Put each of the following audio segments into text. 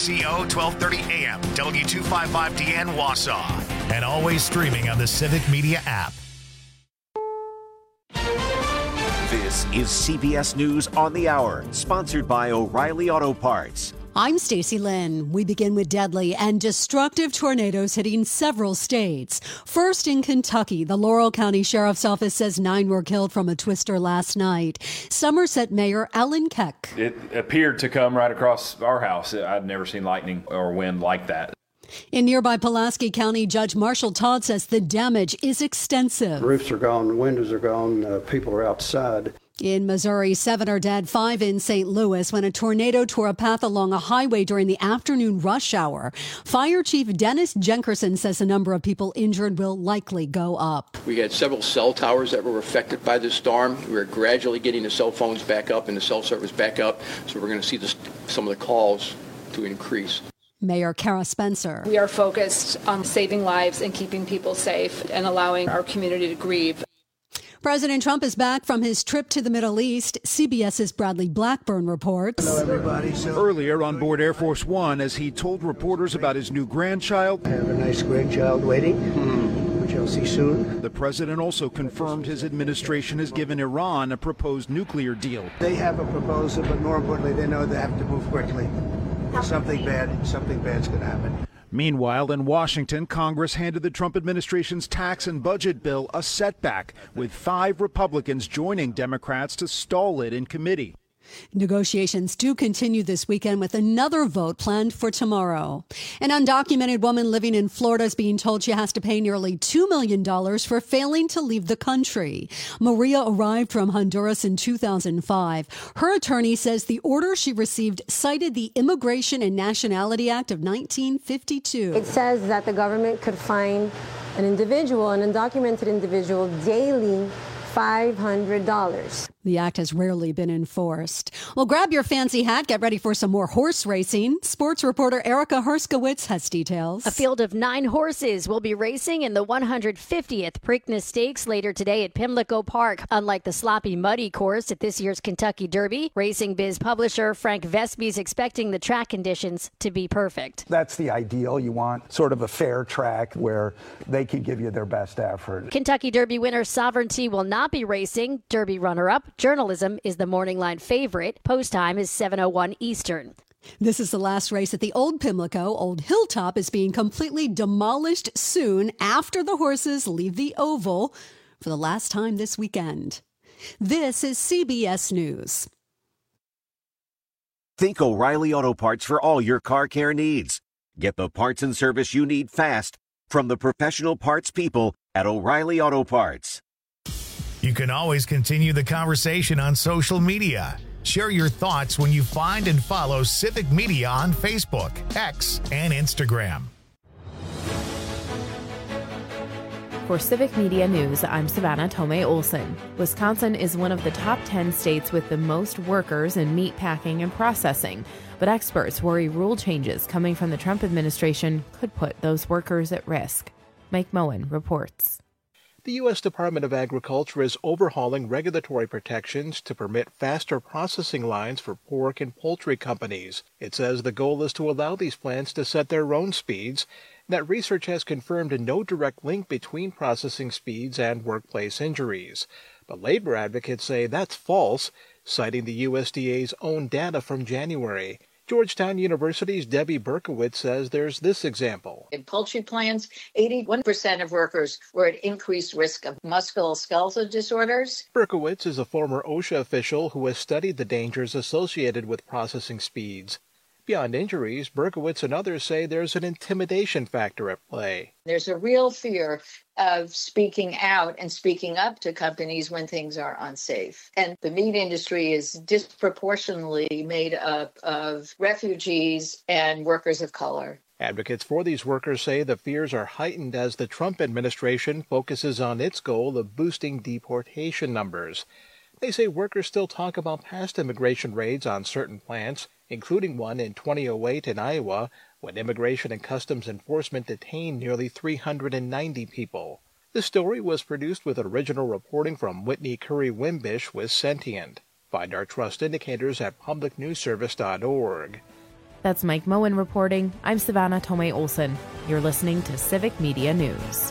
KXCO 1230 AM, W255DN Wausau, and always streaming on the Civic Media app. This is CBS News on the Hour, sponsored by O'Reilly Auto Parts. I'm Stacey Lynn. We begin with deadly and destructive tornadoes hitting several states. First in Kentucky, the Laurel County Sheriff's Office says 9 were killed from a twister last night. Somerset Mayor Ellen Keck. It appeared to come right across our house. I'd never seen lightning or wind like that. In nearby Pulaski County, Judge Marshall Todd says the damage is extensive. Roofs are gone, windows are gone, people are outside. In Missouri, 7 are dead, 5 in St. Louis when a tornado tore a path along a highway during the afternoon rush hour. Fire Chief Dennis Jenkerson says the number of people injured will likely go up. We had several cell towers that were affected by the storm. We're gradually getting the cell phones back up and the cell service back up, so we're going to see some of the calls to increase. Mayor Kara Spencer. We are focused on saving lives and keeping people safe and allowing our community to grieve. President Trump is back from his trip to the Middle East. CBS's Bradley Blackburn reports. Hello, everybody. Earlier on board Air Force One, as he told reporters about his new grandchild. I have a nice grandchild waiting, which I'll see soon. The president also confirmed his administration has given Iran a proposed nuclear deal. They have a proposal, but more importantly, they know they have to move quickly. Something bad's going to happen. Meanwhile, in Washington, Congress handed the Trump administration's tax and budget bill a setback, with 5 Republicans joining Democrats to stall it in committee. Negotiations do continue this weekend with another vote planned for tomorrow. An undocumented woman living in Florida is being told she has to pay nearly $2 million for failing to leave the country. Maria arrived from Honduras in 2005. Her attorney says the order she received cited the Immigration and Nationality Act of 1952. It says that the government could fine an individual, an undocumented individual, daily $500. The act has rarely been enforced. Well, grab your fancy hat. Get ready for some more horse racing. Sports reporter Erica Herskowitz has details. A field of 9 horses will be racing in the 150th Preakness Stakes later today at Pimlico Park. Unlike the sloppy, muddy course at this year's Kentucky Derby, Racing Biz publisher Frank Vespi is expecting the track conditions to be perfect. That's the ideal. You want sort of a fair track where they can give you their best effort. Kentucky Derby winner Sovereignty will not be racing. Derby runner-up Journalism is the morning line favorite. Post time is 7:01 Eastern. This is the last race at the Old Pimlico. Old Hilltop is being completely demolished soon after the horses leave the oval for the last time this weekend. This is CBS News. Think O'Reilly Auto Parts for all your car care needs. Get the parts and service you need fast from the professional parts people at O'Reilly Auto Parts. You can always continue the conversation on social media. Share your thoughts when you find and follow Civic Media on Facebook, X, and Instagram. For Civic Media News, I'm Savannah Tomei Olson. Wisconsin is one of the top 10 states with the most workers in meat packing and processing, but experts worry rule changes coming from the Trump administration could put those workers at risk. Mike Moen reports. The U.S. Department of Agriculture is overhauling regulatory protections to permit faster processing lines for pork and poultry companies. It says the goal is to allow these plants to set their own speeds. That research has confirmed no direct link between processing speeds and workplace injuries. But labor advocates say that's false, citing the USDA's own data from January. Georgetown University's Debbie Berkowitz says there's this example. In poultry plants, 81% of workers were at increased risk of musculoskeletal disorders. Berkowitz is a former OSHA official who has studied the dangers associated with processing speeds. Beyond injuries, Berkowitz and others say there's an intimidation factor at play. There's a real fear of speaking out and speaking up to companies when things are unsafe. And the meat industry is disproportionately made up of refugees and workers of color. Advocates for these workers say the fears are heightened as the Trump administration focuses on its goal of boosting deportation numbers. They say workers still talk about past immigration raids on certain plants, including one in 2008 in Iowa, when Immigration and Customs Enforcement detained nearly 390 people. This story was produced with original reporting from Whitney Curry Wimbish with Sentient. Find our trust indicators at publicnewsservice.org. That's Mike Moen reporting. I'm Savannah Tomei Olson. You're listening to Civic Media News.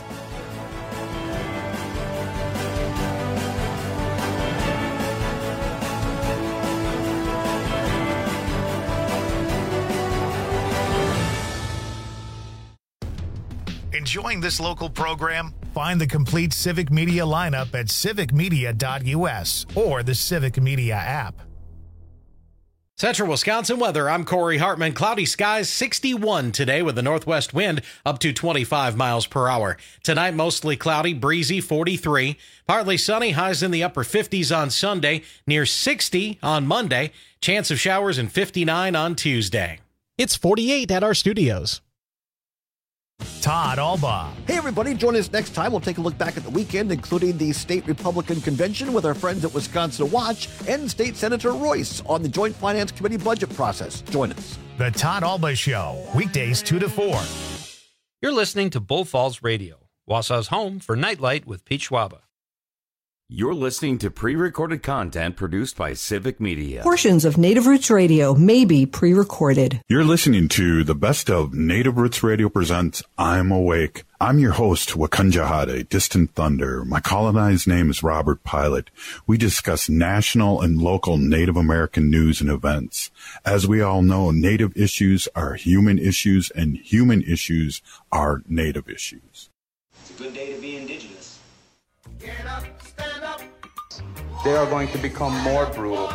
Enjoying this local program? Find the complete Civic Media lineup at civicmedia.us or the Civic Media app. Central Wisconsin weather. I'm Corey Hartman. Cloudy skies, 61 today with a northwest wind up to 25 miles per hour. Tonight, mostly cloudy, breezy, 43. Partly sunny, highs in the upper 50s on Sunday, near 60 on Monday. Chance of showers and 59 on Tuesday. It's 48 at our studios. Todd Albaugh. Hey, everybody. Join us next time. We'll take a look back at the weekend, including the state Republican convention with our friends at Wisconsin Watch and State Senator Royce on the Joint Finance Committee budget process. Join us. The Todd Albaugh Show, weekdays 2 to 4. You're listening to Bull Falls Radio, Wausau's home for Nightlight with Pete Schwaba. You're listening to pre-recorded content produced by Civic Media. Portions of Native Roots Radio may be pre-recorded. You're listening to the best of Native Roots Radio presents I'm Awake. I'm your host, Wakunjahade, Distant Thunder. My colonized name is Robert Pilot. We discuss national and local Native American news and events. As we all know, Native issues are human issues, and human issues are Native issues. It's a good day to be Indigenous. Get up, stand up. They are going to become more brutal.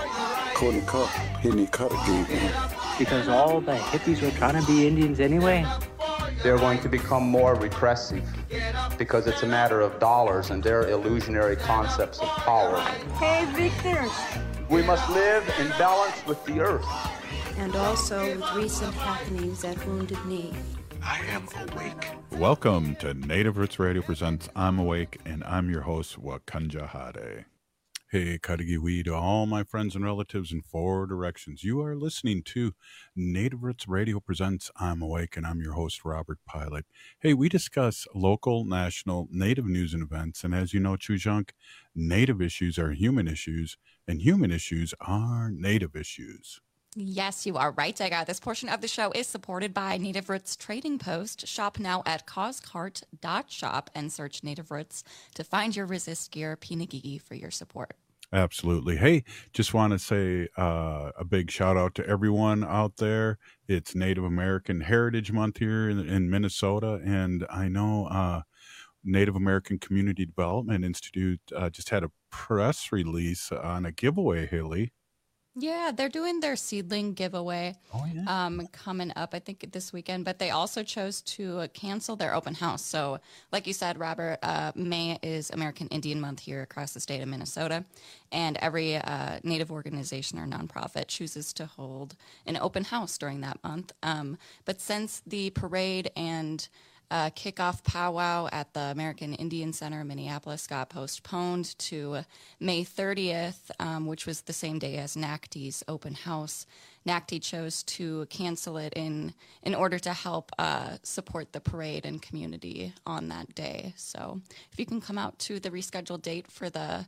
Because all the hippies were trying to be Indians anyway. They're going to become more repressive because it's a matter of dollars and their illusionary concepts of power. Hey, Victor. We must live in balance with the earth. And also with recent happenings at Wounded Knee. I am awake. Welcome to Native Roots Radio presents I'm Awake, and I'm your host, Wakunjahade. Hey, Karigiwi, to all my friends and relatives in 4 directions. You are listening to Native Roots Radio presents I'm Awake, and I'm your host, Robert Pilot. Hey, we discuss local, national, Native news and events, and as you know, Chujunk, Native issues are human issues, and human issues are Native issues. Yes, you are right, Edgar. This portion of the show is supported by Native Roots Trading Post. Shop now at causecart.shop and search Native Roots to find your resist gear Pinagigi for your support. Absolutely. Hey, just want to say a big shout out to everyone out there. It's Native American Heritage Month here in Minnesota, and I know Native American Community Development Institute just had a press release on a giveaway, Haley. Yeah, they're doing their seedling giveaway coming up, I think, this weekend. But they also chose to cancel their open house. So like you said, Robert, May is American Indian Month here across the state of Minnesota. And every Native organization or nonprofit chooses to hold an open house during that month. But since the parade and kickoff powwow at the American Indian Center in Minneapolis got postponed to May 30th, which was the same day as NACTI's open house. NACTI chose to cancel it in order to help support the parade and community on that day. So if you can come out to the rescheduled date for the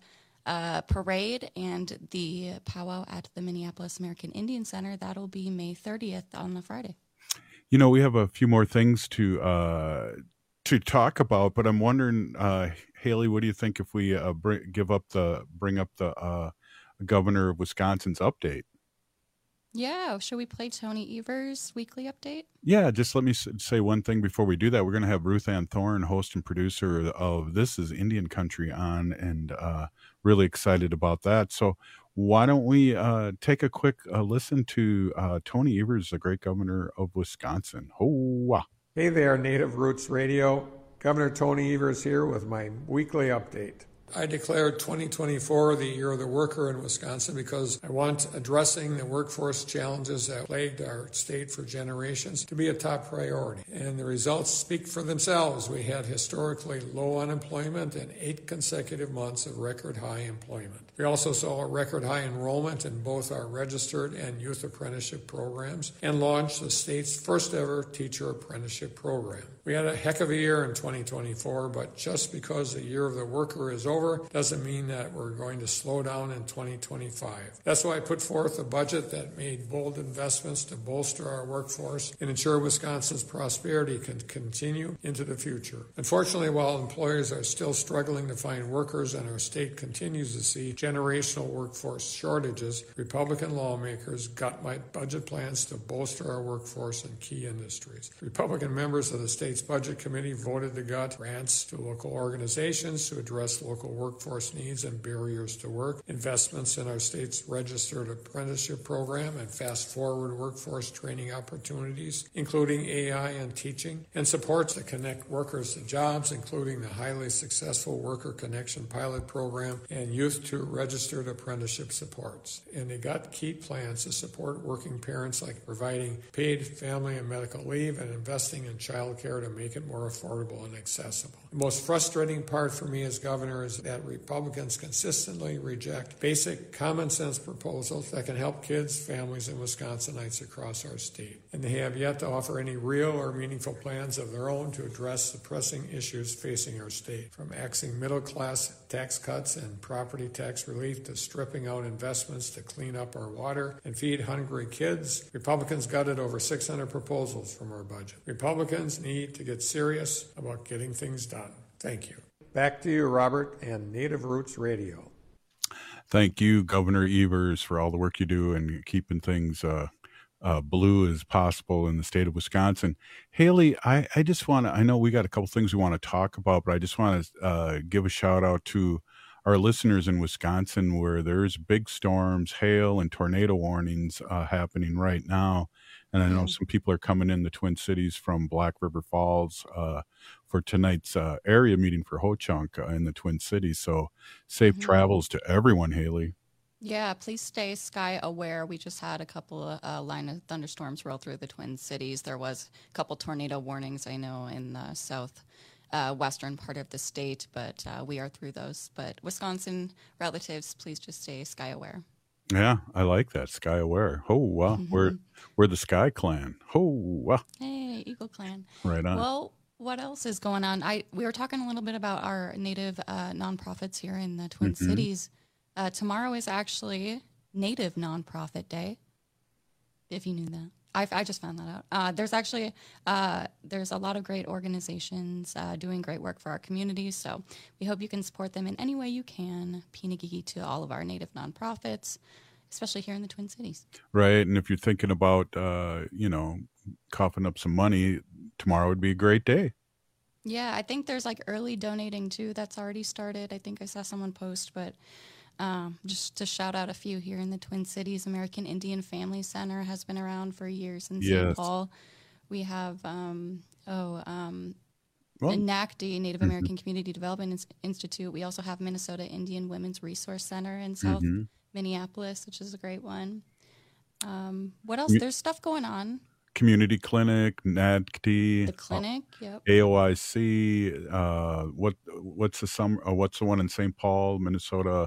parade and the powwow at the Minneapolis American Indian Center, that'll be May 30th on a Friday. You know, we have a few more things to talk about, but I'm wondering, Haley, what do you think if we bring up the governor of Wisconsin's update? Yeah, should we play Tony Evers' weekly update? Yeah, just let me say one thing before we do that. We're going to have Ruth Ann Thorne, host and producer of This is Indian Country, on, and really excited about that. So why don't we take a quick listen to Tony Evers, the great governor of Wisconsin. Ho-wah. Hey there, Native Roots Radio. Governor Tony Evers here with my weekly update. I declared 2024 the year of the worker in Wisconsin because I want addressing the workforce challenges that plagued our state for generations to be a top priority. And the results speak for themselves. We had historically low unemployment and 8 consecutive months of record high employment. We also saw a record high enrollment in both our registered and youth apprenticeship programs and launched the state's first ever teacher apprenticeship program. We had a heck of a year in 2024, but just because the year of the worker is over doesn't mean that we're going to slow down in 2025. That's why I put forth a budget that made bold investments to bolster our workforce and ensure Wisconsin's prosperity can continue into the future. Unfortunately, while employers are still struggling to find workers and our state continues to see generational workforce shortages, Republican lawmakers gut my budget plans to bolster our workforce in key industries. Republican members of the state's budget committee voted to gut grants to local organizations to address local workforce needs and barriers to work, investments in our state's registered apprenticeship program and fast-forward workforce training opportunities, including AI and teaching, and supports to connect workers to jobs, including the highly successful Worker Connection pilot program and Youth to Registered Apprenticeship supports. And they got key plans to support working parents, like providing paid family and medical leave and investing in child care to make it more affordable and accessible. The most frustrating part for me as governor is that Republicans consistently reject basic common sense proposals that can help kids, families, and Wisconsinites across our state. And they have yet to offer any real or meaningful plans of their own to address the pressing issues facing our state, from axing middle-class tax cuts and property tax relief to stripping out investments to clean up our water and feed hungry kids. Republicans gutted over 600 proposals from our budget. Republicans need to get serious about getting things done. Thank you. Back to you, Robert, and Native Roots Radio. Thank you, Governor Evers, for all the work you do and keeping things blue as possible in the state of Wisconsin. Haley, I just want to, I know we got a couple things we want to talk about, but I just want to give a shout out to our listeners in Wisconsin, where there's big storms, hail, and tornado warnings happening right now. And I know some people are coming in the Twin Cities from Black River Falls for tonight's area meeting for Ho-Chunk in the Twin Cities. So safe travels to everyone, Haley. Yeah, please stay sky aware. We just had a couple of line of thunderstorms roll through the Twin Cities. There was a couple tornado warnings, I know, in the southwestern part of the state, but we are through those. But Wisconsin relatives, please just stay sky aware. Yeah, I like that, sky aware. Oh, wow, we're the Sky Clan. Oh, wow. Hey, Eagle Clan. Right on. Well, what else is going on? We were talking a little bit about our Native nonprofits here in the Twin Cities. Tomorrow is actually Native Nonprofit Day, if you knew that. I just found that out. There's actually there's a lot of great organizations doing great work for our communities, so we hope you can support them in any way you can. Pinagigi to all of our Native nonprofits, especially here in the Twin Cities. Right, and if you're thinking about, coughing up some money, tomorrow would be a great day. Yeah, I think there's like early donating too that's already started. I think I saw someone post, but just to shout out a few here in the Twin Cities, American Indian Family Center has been around for years in St. Paul. We have NACD, Native American Community Development Institute. We also have Minnesota Indian Women's Resource Center in South Minneapolis, which is a great one. What else? There's stuff going on. Community Clinic, NADCD, the clinic, AOIC. What's the one in St. Paul, Minnesota?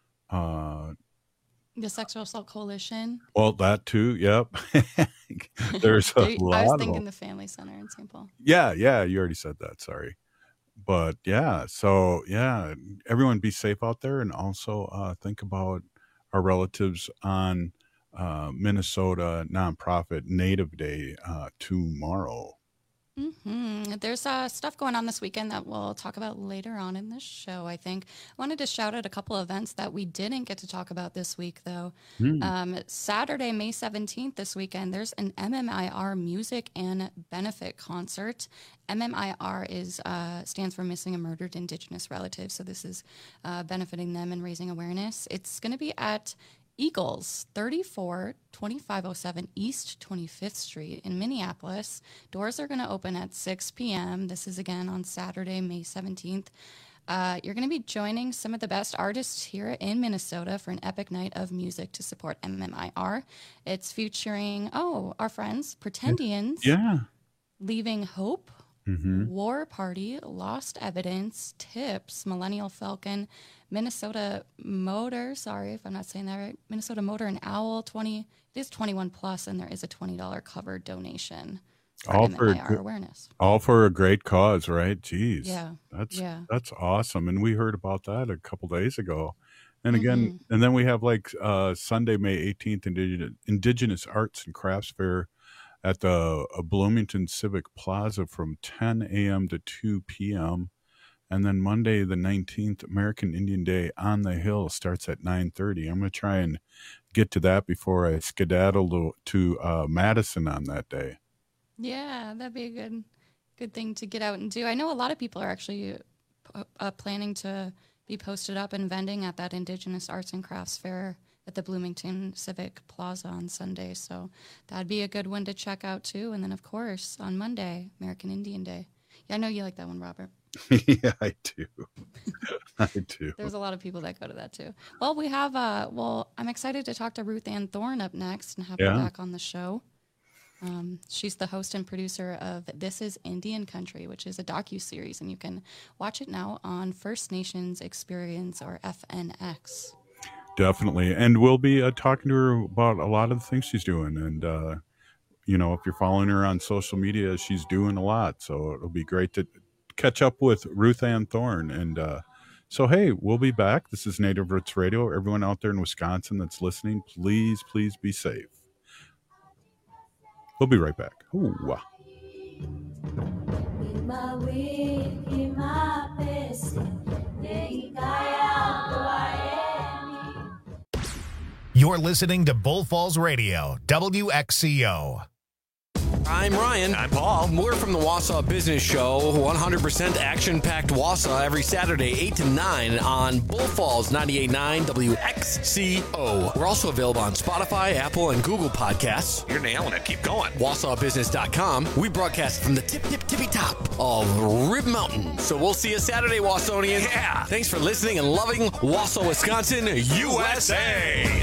The Sexual Assault Coalition. Well, that too. Yep. There's a lot. I was thinking the Family Center in St. Paul. Yeah. You already said that. Sorry. But yeah, so yeah, everyone be safe out there, and also think about our relatives on Minnesota nonprofit Native Day tomorrow. There's stuff going on this weekend that we'll talk about later on in this show, I think. I wanted to shout out a couple of events that we didn't get to talk about this week, though. Saturday, May 17th, this weekend, there's an MMIR music and benefit concert. MMIR stands for Missing and Murdered Indigenous Relatives, so this is benefiting them and raising awareness. It's going to be at Eagles, 24-2507 East 25th Street in Minneapolis. Doors are going to open at 6 p.m. This is, again, on Saturday, May 17th. You're going to be joining some of the best artists here in Minnesota for an epic night of music to support MMIR. It's featuring, our friends, Pretendians, Leaving Hope, War Party, Lost Evidence, Tips, Millennial Falcon, Minnesota Motor, sorry if I'm not saying that right, Minnesota Motor and Owl, it is 21 plus, and there is a $20 cover donation. awareness. All for a great cause, right? Jeez. Yeah. That's awesome. And we heard about that a couple days ago. And again, and then we have like Sunday, May 18th, Indigenous Arts and Crafts Fair at the Bloomington Civic Plaza from 10 a.m. to 2 p.m. And then Monday, the 19th, American Indian Day on the Hill starts at 9:30. I'm going to try and get to that before I skedaddle to Madison on that day. Yeah, that'd be a good thing to get out and do. I know a lot of people are actually planning to be posted up and vending at that Indigenous Arts and Crafts Fair at the Bloomington Civic Plaza on Sunday. So that'd be a good one to check out too. And then, of course, on Monday, American Indian Day. Yeah, I know you like that one, Robert. Yeah, I do. I do. There's a lot of people that go to that too. Well, we have, I'm excited to talk to Ruth Ann Thorne up next and have her back on the show. She's the host and producer of This is Indian Country, which is a docuseries, and you can watch it now on First Nations Experience, or FNX. Definitely. And we'll be talking to her about a lot of the things she's doing. And, if you're following her on social media, she's doing a lot. So it'll be great to catch up with Ruth Ann Thorne. And so, hey, we'll be back. This is Native Roots Radio. Everyone out there in Wisconsin that's listening, please be safe. We'll be right back. Ooh. You're listening to Bull Falls Radio, WXCO. I'm Ryan. I'm Paul. We're from the Wausau Business Show, 100% action-packed Wausau every Saturday, 8 to 9 on Bull Falls 98.9 WXCO. We're also available on Spotify, Apple, and Google Podcasts. You're nailing it. Keep going. WausauBusiness.com. We broadcast from the tippy top of Rib Mountain. So we'll see you Saturday, Wausonians. Yeah. Thanks for listening and loving Wausau, Wisconsin, USA.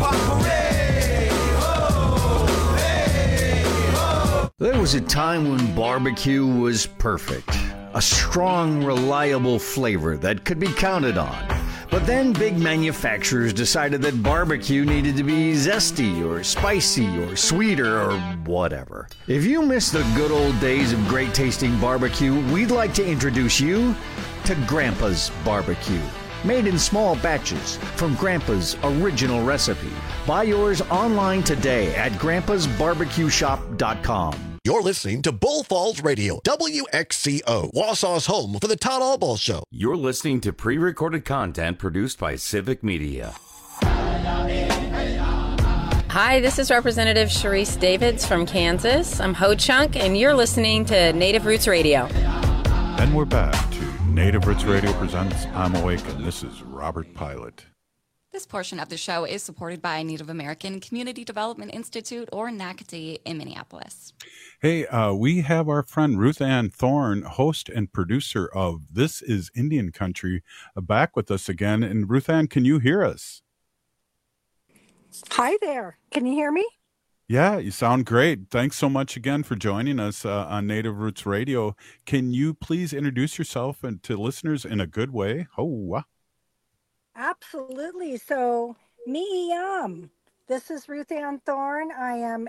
There was a time when barbecue was perfect. A strong, reliable flavor that could be counted on. But then big manufacturers decided that barbecue needed to be zesty or spicy or sweeter or whatever. If you miss the good old days of great tasting barbecue, we'd like to introduce you to Grandpa's Barbecue. Made in small batches from Grandpa's original recipe. Buy yours online today at grandpasbarbecueshop.com. You're listening to Bull Falls Radio, WXCO, Wausau's home for the Todd Allball Show. You're listening to pre-recorded content produced by Civic Media. Hi, this is Representative Sharice Davids from Kansas. I'm Ho Chunk, and you're listening to Native Roots Radio. And we're back to Native Roots Radio presents I'm Awake, and this is Robert Pilot. This portion of the show is supported by Native American Community Development Institute, or NACD, in Minneapolis. Hey, we have our friend Ruth Ann Thorne, host and producer of This is Indian Country, back with us again. And Ruth Ann, can you hear us? Hi there. Can you hear me? Yeah, you sound great. Thanks so much again for joining us on Native Roots Radio. Can you please introduce yourself and to listeners in a good way? Oh, absolutely. So, this is Ruth Ann Thorne. I am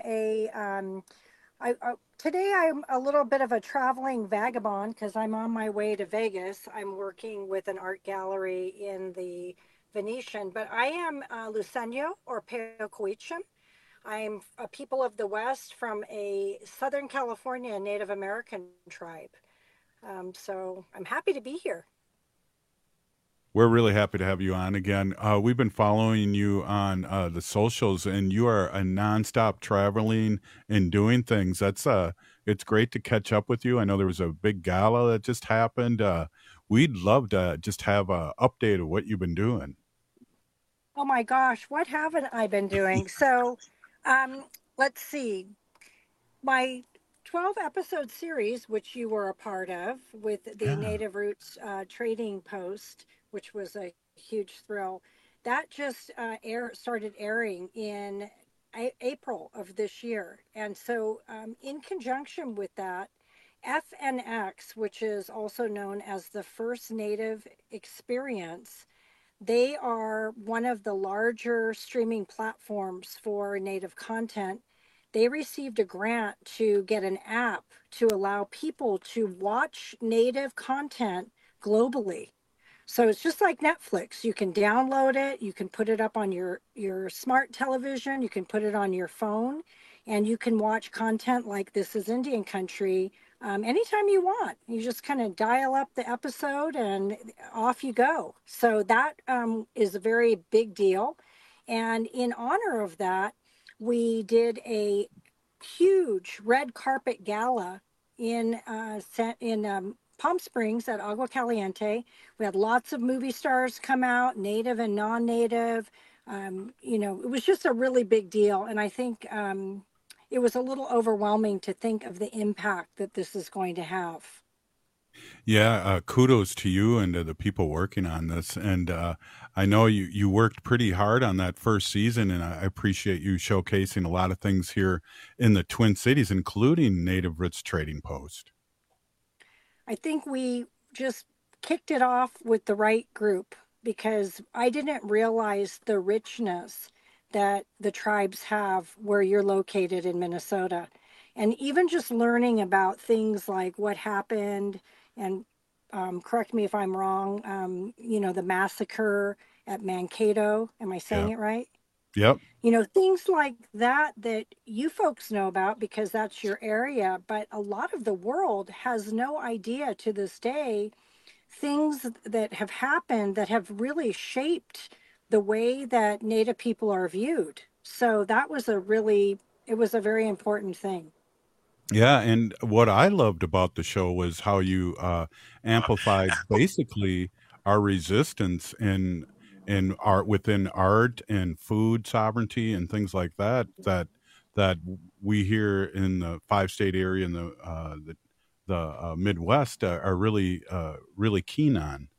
today I'm a little bit of a traveling vagabond because I'm on my way to Vegas. I'm working with an art gallery in the Venetian, but I am Luceño or Peocoichim. I'm a people of the West from a Southern California Native American tribe. So I'm happy to be here. We're really happy to have you on again. We've been following you on the socials, and you are a nonstop traveling and doing things. It's great to catch up with you. I know there was a big gala that just happened. We'd love to just have an update of what you've been doing. Oh my gosh, what haven't I been doing? So let's see. My 12-episode series, which you were a part of with the Native Roots Trading Post, which was a huge thrill, that just started airing in April of this year. And so in conjunction with that, FNX, which is also known as the First Native Experience, they are one of the larger streaming platforms for Native content. they received a grant to get an app to allow people to watch Native content globally. So it's just like Netflix. You can download it, you can put it up on your smart television, you can put it on your phone, and you can watch content like This Is Indian Country anytime you want. You just kind of dial up the episode and off you go. So that is a very big deal. And in honor of that, we did a huge red carpet gala in Palm Springs at Agua Caliente. We had lots of movie stars come out, Native and non-Native. It was just a really big deal. And I think it was a little overwhelming to think of the impact that this is going to have. Yeah, kudos to you and to the people working on this. And I know you worked pretty hard on that first season, and I appreciate you showcasing a lot of things here in the Twin Cities, including Native Roots Trading Post. I think we just kicked it off with the right group, because I didn't realize the richness that the tribes have where you're located in Minnesota. And even just learning about things like what happened, and correct me if I'm wrong, the massacre at Mankato. Am I saying it right? Yep. Things like that you folks know about because that's your area, but a lot of the world has no idea to this day, things that have happened that have really shaped the way that Native people are viewed. So that was it was a very important thing. Yeah, and what I loved about the show was how you amplified basically our resistance in art, within art and food sovereignty and things like that we here in the 5-state area and the Midwest are really keen on.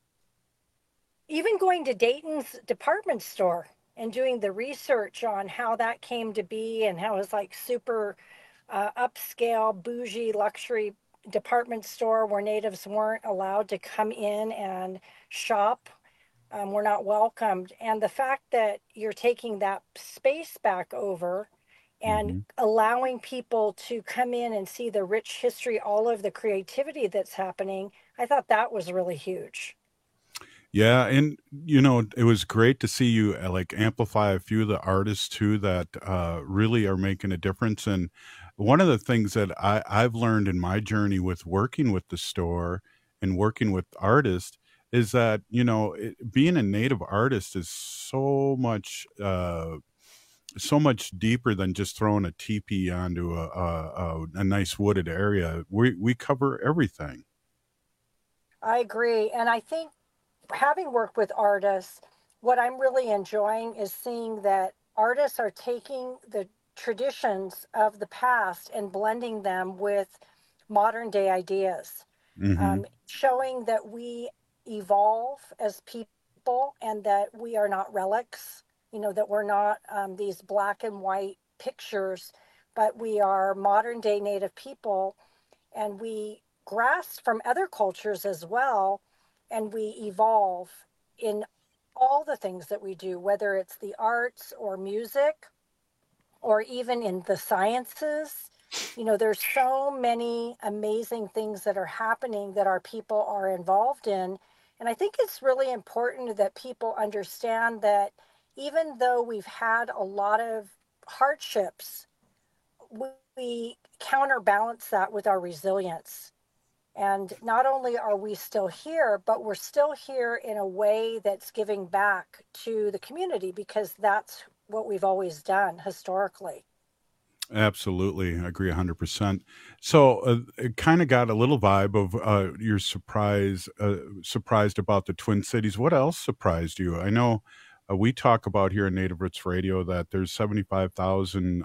Even going to Dayton's department store and doing the research on how that came to be and how it's like super upscale, bougie, luxury department store where Natives weren't allowed to come in and shop. We're not welcomed. And the fact that you're taking that space back over and allowing people to come in and see the rich history, all of the creativity that's happening, I thought that was really huge. Yeah, and it was great to see you amplify a few of the artists too that really are making a difference. And one of the things that I've learned in my journey with working with the store and working with artists is that being a Native artist is so much deeper than just throwing a teepee onto a nice wooded area. We cover everything. I agree, and I think, having worked with artists, what I'm really enjoying is seeing that artists are taking the traditions of the past and blending them with modern day ideas, showing that we evolve as people and that we are not relics, that we're not these black and white pictures, but we are modern day Native people, and we grasp from other cultures as well. And we evolve in all the things that we do, whether it's the arts or music or even in the sciences. There's so many amazing things that are happening that our people are involved in. And I think it's really important that people understand that even though we've had a lot of hardships, we counterbalance that with our resilience. And not only are we still here, but we're still here in a way that's giving back to the community, because that's what we've always done historically. Absolutely. I agree 100%. So it kind of got a little vibe of your surprised about the Twin Cities. What else surprised you? I know we talk about here in Native Roots Radio that there's 75,000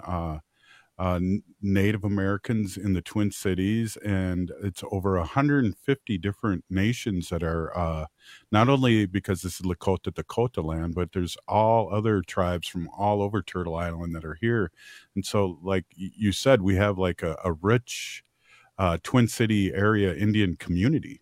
Native Americans in the Twin Cities, and it's over 150 different nations that are not only, because this is Lakota Dakota land, but there's all other tribes from all over Turtle Island that are here. And so, like you said, we have like a rich Twin City area Indian community.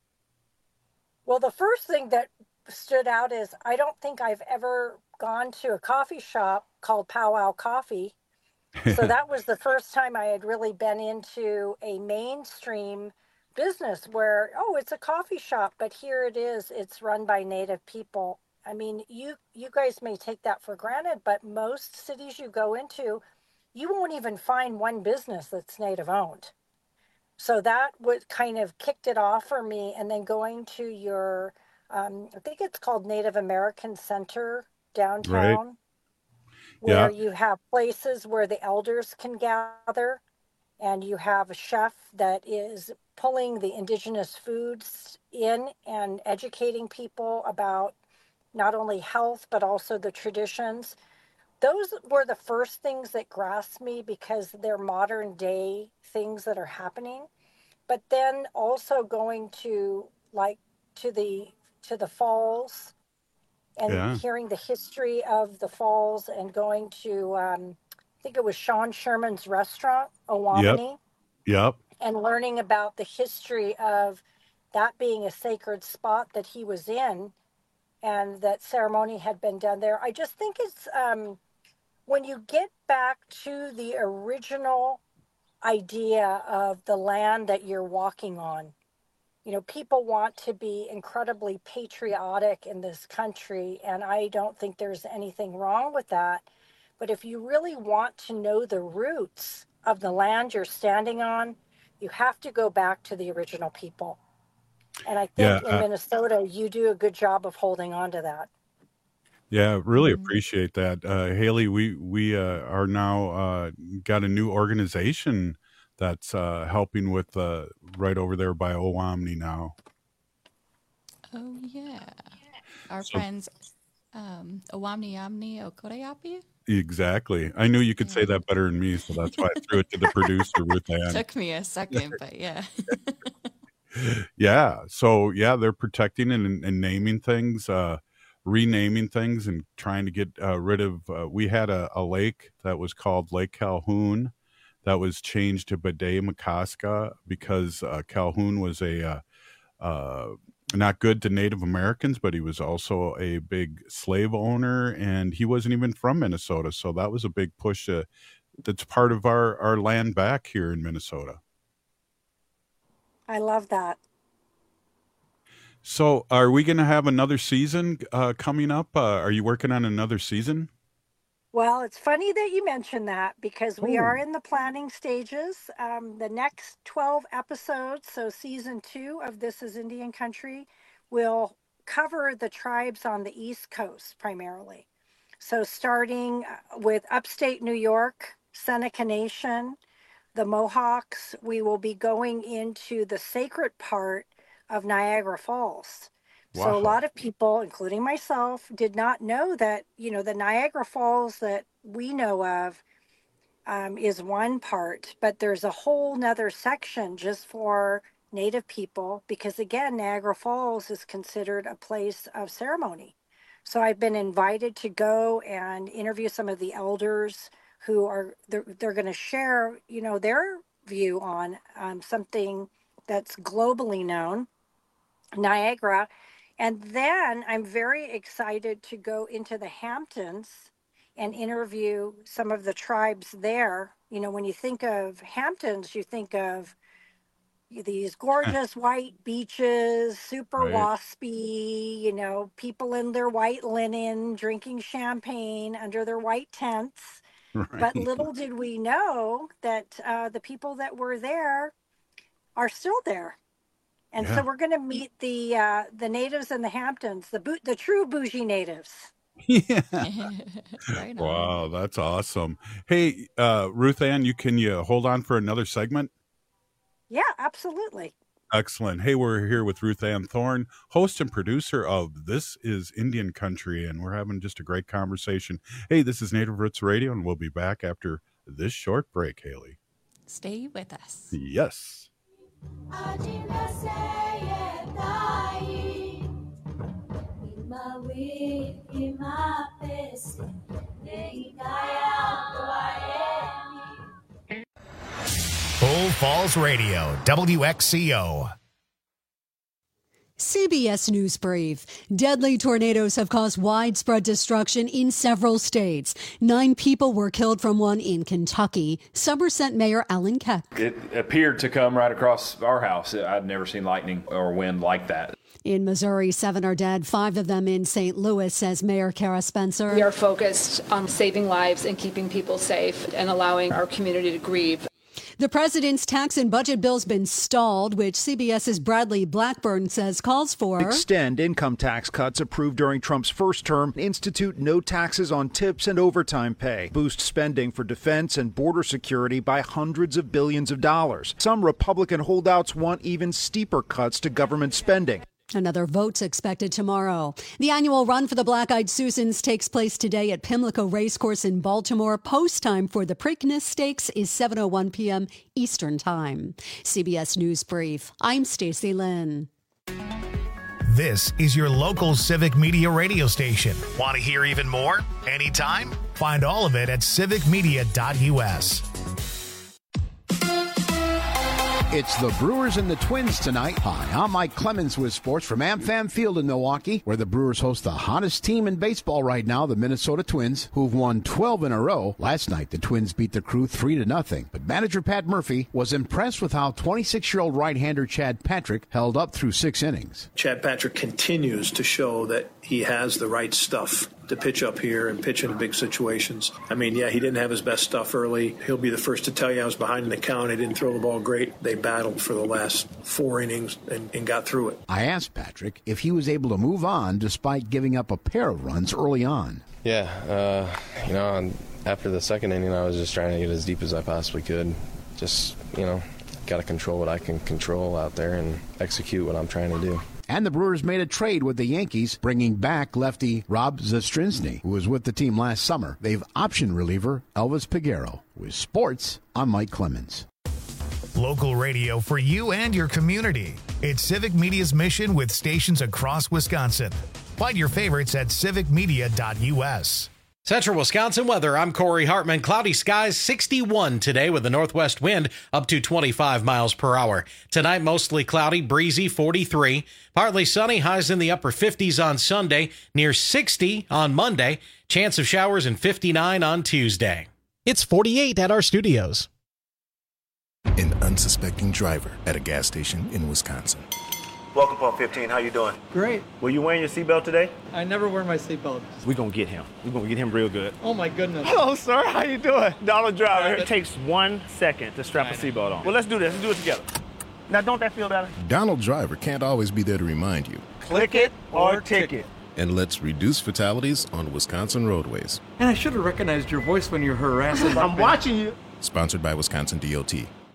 Well, the first thing that stood out is I don't think I've ever gone to a coffee shop called Powwow Coffee So that was the first time I had really been into a mainstream business where, oh, it's a coffee shop, but here it is. It's run by Native people. I mean, you guys may take that for granted, but most cities you go into, you won't even find one business that's Native owned. So that would kind of kicked it off for me. And then going to your, I think it's called Native American Center downtown, Right. where Yeah. you have places where the elders can gather, and you have a chef that is pulling the indigenous foods in and educating people about not only health, but also the traditions. Those were the first things that grasped me because they're modern day things that are happening. But then also going to the falls and Yeah. hearing the history of the falls, and going to I think it was Sean Sherman's restaurant, Yep. Owamni, Yep. and learning about the history of that being a sacred spot that he was in, and that ceremony had been done there. I just think it's when you get back to the original idea of the land that you're walking on. You know, people want to be incredibly patriotic in this country, and I don't think there's anything wrong with that. But if you really want to know the roots of the land you're standing on, you have to go back to the original people. And I Yeah. think in Minnesota, you do a good job of holding on to that. Yeah, really appreciate that. Haley, we are now got a new organization that's helping with right over there by Owamni now. Oh, yeah. Our So- friends, Owamni Yamni Okoreapi. Exactly. I knew you could say that better than me, so that's why I threw it to the producer, Ruth Ann. Took me a second, but yeah. Yeah. So yeah, they're protecting and naming things, renaming things, and trying to get rid of. We had a lake that was called Lake Calhoun, that was changed to Bade-Makaska because Calhoun was a not good to Native Americans, but he was also a big slave owner, and he wasn't even from Minnesota. So that was a big push. That's part of our land back here in Minnesota. I love that. So, are we going to have another season coming up? Are you working on another season? Well, it's funny that you mentioned that because we Oh. are in the planning stages. The next 12 episodes, so season 2 of This is Indian Country, will cover the tribes on the East Coast primarily. So starting with upstate New York, Seneca Nation, the Mohawks, we will be going into the sacred part of Niagara Falls. So a Wow. lot of people, including myself, did not know that, you know, the Niagara Falls that we know of is one part, but there's a whole nother section just for Native people, because again, Niagara Falls is considered a place of ceremony. So I've been invited to go and interview some of the elders who are, they're going to share, you know, their view on something that's globally known, Niagara. And then I'm very excited to go into the Hamptons and interview some of the tribes there. You know, when you think of Hamptons, you think of these gorgeous white beaches, super Right. waspy, you know, people in their white linen, drinking champagne under their white tents. But Right. little did we know that the people that were there are still there. And Yeah. so we're going to meet the natives in the Hamptons, the true bougie natives. Yeah. Right on. Wow, that's awesome. Hey, Ruth Ann, can you hold on for another segment? Yeah, absolutely. Excellent. Hey, we're here with Ruth Ann Thorne, host and producer of This is Indian Country, and we're having just a great conversation. Hey, this is Native Roots Radio, and we'll be back after this short break, Haley. Stay with us. Yes. Bull Falls Radio, WXCO. CBS News Brief. Deadly tornadoes have caused widespread destruction in several states. 9 people were killed from one in Kentucky. Somerset Mayor Alan Keck. It appeared to come right across our house. I'd never seen lightning or wind like that. In Missouri, 7 are dead, 5 of them in St. Louis, says Mayor Kara Spencer. We are focused on saving lives and keeping people safe and allowing our community to grieve. The president's tax and budget bill's been stalled, which CBS's Bradley Blackburn says calls for extend income tax cuts approved during Trump's first term, institute no taxes on tips and overtime pay, boost spending for defense and border security by hundreds of billions of dollars. Some Republican holdouts want even steeper cuts to government spending. Another vote's expected tomorrow. The annual Run for the Black-Eyed Susans takes place today at Pimlico Racecourse in Baltimore. Post time for the Preakness Stakes is 7:01 p.m. Eastern Time. CBS News Brief. I'm Stacey Lynn. This is your local Civic Media radio station. Want to hear even more? Anytime? Find all of it at civicmedia.us. It's the Brewers and the Twins tonight. Hi, I'm Mike Clemens with sports from AmFam Field in Milwaukee, where the Brewers host the hottest team in baseball right now, the Minnesota Twins, who've won 12 in a row. Last night, the Twins beat the Crew 3-0. But manager Pat Murphy was impressed with how 26-year-old right-hander Chad Patrick held up through 6 innings. Chad Patrick continues to show that he has the right stuff to pitch up here and pitch in big situations. I mean, yeah, he didn't have his best stuff early. He'll be the first to tell you I was behind in the count. I didn't throw the ball great. They battled for the last 4 innings and got through it. I asked Patrick if he was able to move on despite giving up a pair of runs early on. Yeah, after the second inning, I was just trying to get as deep as I possibly could. Just, got to control what I can control out there and execute what I'm trying to do. And the Brewers made a trade with the Yankees, bringing back lefty Rob Zastryzny, who was with the team last summer. They've optioned reliever Elvis Peguero. With sports, I'm Mike Clemens. Local radio for you and your community. It's Civic Media's mission with stations across Wisconsin. Find your favorites at civicmedia.us. Central Wisconsin weather. I'm Corey Hartman. Cloudy skies, 61 today with a northwest wind up to 25 miles per hour. Tonight, mostly cloudy, breezy, 43. Partly sunny, highs in the upper 50s on Sunday, near 60 on Monday. Chance of showers and 59 on Tuesday. It's 48 at our studios. An unsuspecting driver at a gas station in Wisconsin. Welcome, Pump 15. How you doing? Great. Were you wearing your seatbelt today? I never wear my seatbelt. We're going to get him. We're going to get him real good. Oh, my goodness. Hello, sir. How you doing? Donald Driver. It takes 1 second to strap a seatbelt on. Well, let's do this. Let's do it together. Now, don't that feel better? Donald Driver can't always be there to remind you. Click it or ticket. And let's reduce fatalities on Wisconsin roadways. And I should have recognized your voice when you're harassing. I'm watching you. Sponsored by Wisconsin DOT.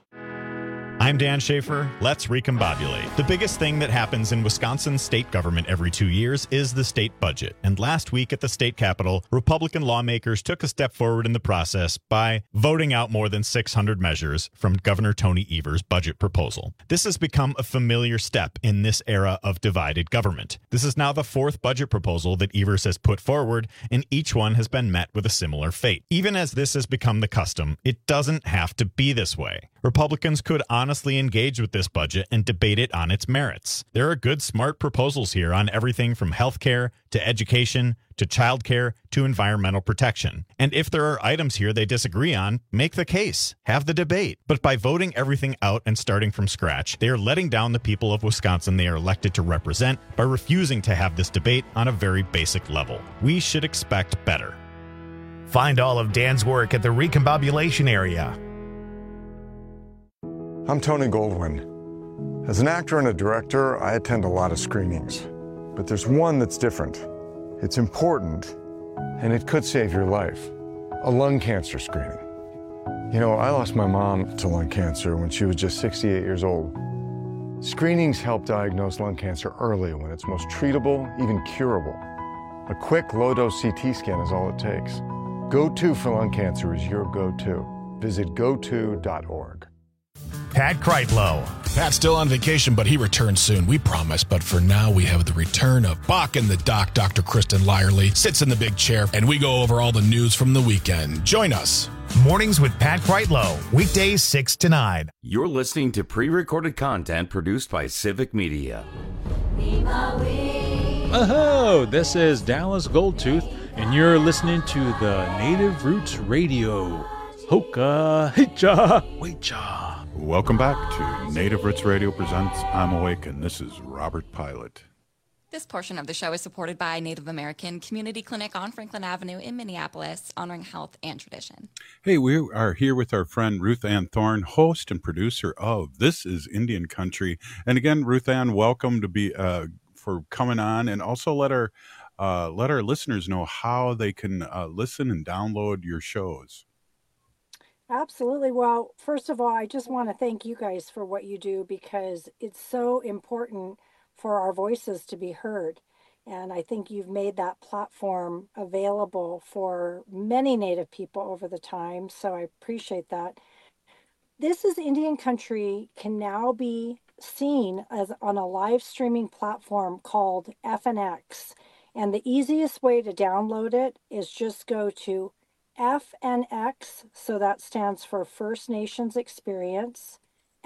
I'm Dan Schaefer. Let's recombobulate. The biggest thing that happens in Wisconsin state government every 2 years is the state budget. And last week at the state capitol, Republican lawmakers took a step forward in the process by voting out more than 600 measures from Governor Tony Evers' budget proposal. This has become a familiar step in this era of divided government. This is now the 4th budget proposal that Evers has put forward, and each one has been met with a similar fate. Even as this has become the custom, it doesn't have to be this way. Republicans could honestly engage with this budget and debate it on its merits. There are good, smart proposals here on everything from health care to education to child care to environmental protection. And if there are items here they disagree on, make the case. Have the debate. But by voting everything out and starting from scratch, they are letting down the people of Wisconsin they are elected to represent by refusing to have this debate on a very basic level. We should expect better. Find all of Dan's work at the Recombobulation area. I'm Tony Goldwyn. As an actor and a director, I attend a lot of screenings. But there's one that's different. It's important, and it could save your life. A lung cancer screening. You know, I lost my mom to lung cancer when she was just 68 years old. Screenings help diagnose lung cancer early when it's most treatable, even curable. A quick, low-dose CT scan is all it takes. Go-To for lung cancer is your go-to. Visit goto.org. Pat Kreitlow. Pat's still on vacation, but he returns soon, we promise. But for now, we have the return of Bach and the Doc. Dr. Kristen Lyerly sits in the big chair, and we go over all the news from the weekend. Join us. Mornings with Pat Kreitlow, weekdays 6 to 9. You're listening to pre-recorded content produced by Civic Media. Oh, this is Dallas Goldtooth, and you're listening to the Native Roots Radio. Hoka Hicha Wecha. Welcome back to Native Roots Radio presents I'm Awake, and this is Robert Pilot. This portion of the show is supported by Native American Community Clinic on Franklin Avenue in Minneapolis, honoring health and tradition. Hey, we are here with our friend Ruth Ann Thorne, host and producer of This is Indian Country. And again, Ruth Ann, welcome to be for coming on, and also let our listeners know how they can listen and download your shows. Absolutely. Well, first of all, I just want to thank you guys for what you do, because it's so important for our voices to be heard. And I think you've made that platform available for many Native people over the time. So I appreciate that. This is Indian Country can now be seen as on a live streaming platform called FNX. And the easiest way to download it is just go to FNX, so that stands for First Nations Experience,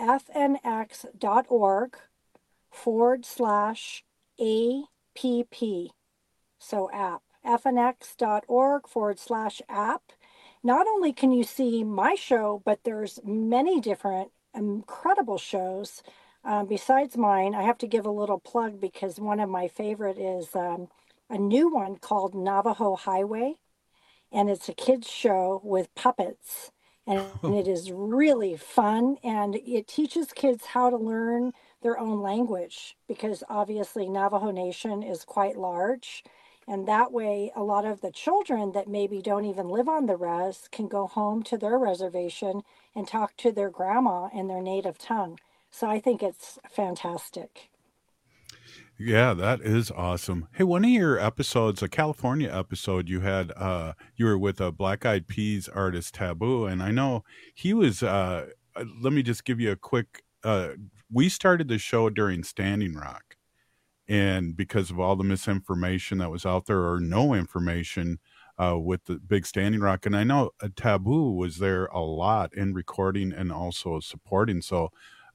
fnx.org/APP. So app, fnx.org/app. Not only can you see my show, but there's many different incredible shows besides mine. I have to give a little plug because one of my favorite is a new one called Navajo Highway. And it's a kids show with puppets, and it is really fun, and it teaches kids how to learn their own language, because obviously Navajo Nation is quite large, and that way a lot of the children that maybe don't even live on the res can go home to their reservation and talk to their grandma in their native tongue. So I think it's fantastic. Yeah, that is awesome. Hey, one of your episodes, a California episode, you had you were with a Black Eyed Peas artist, Taboo, and I know he was. Let me just give you a quick. We started the show during Standing Rock, and because of all the misinformation that was out there, or no information with the big Standing Rock, and I know Taboo was there a lot in recording and also supporting. So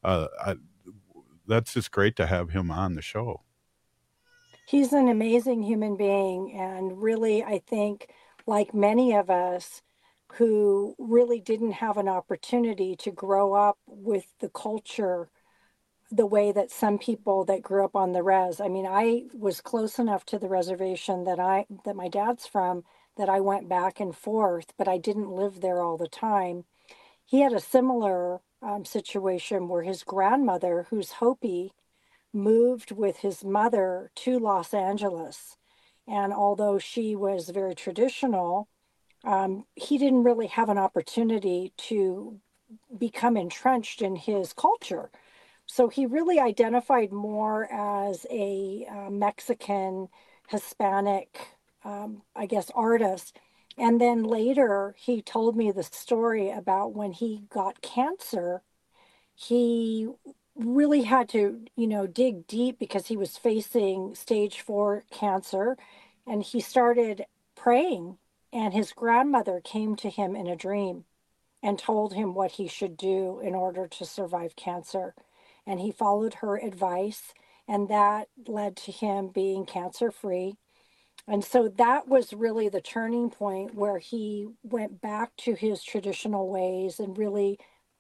that's just great to have him on the show. He's an amazing human being, and really, I think, like many of us who really didn't have an opportunity to grow up with the culture the way that some people that grew up on the res. I mean, I was close enough to the reservation that my dad's from, that I went back and forth, but I didn't live there all the time. He had a similar situation where his grandmother, who's Hopi, moved with his mother to Los Angeles. And although she was very traditional, he didn't really have an opportunity to become entrenched in his culture. So he really identified more as a Mexican, Hispanic, I guess, artist. And then later he told me the story about when he got cancer, he really had to, dig deep because he was facing stage 4 cancer, and he started praying, and his grandmother came to him in a dream and told him what he should do in order to survive cancer. And he followed her advice, and that led to him being cancer-free. And so that was really the turning point where he went back to his traditional ways and really